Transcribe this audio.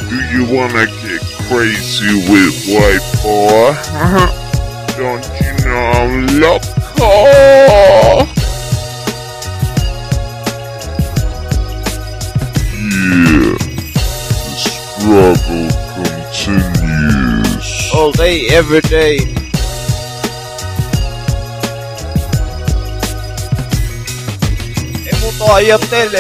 Do you wanna get crazy with white boy? Don't you know I'm loco? Yeah, the struggle continues. All day, every day. Emo to ayat tele.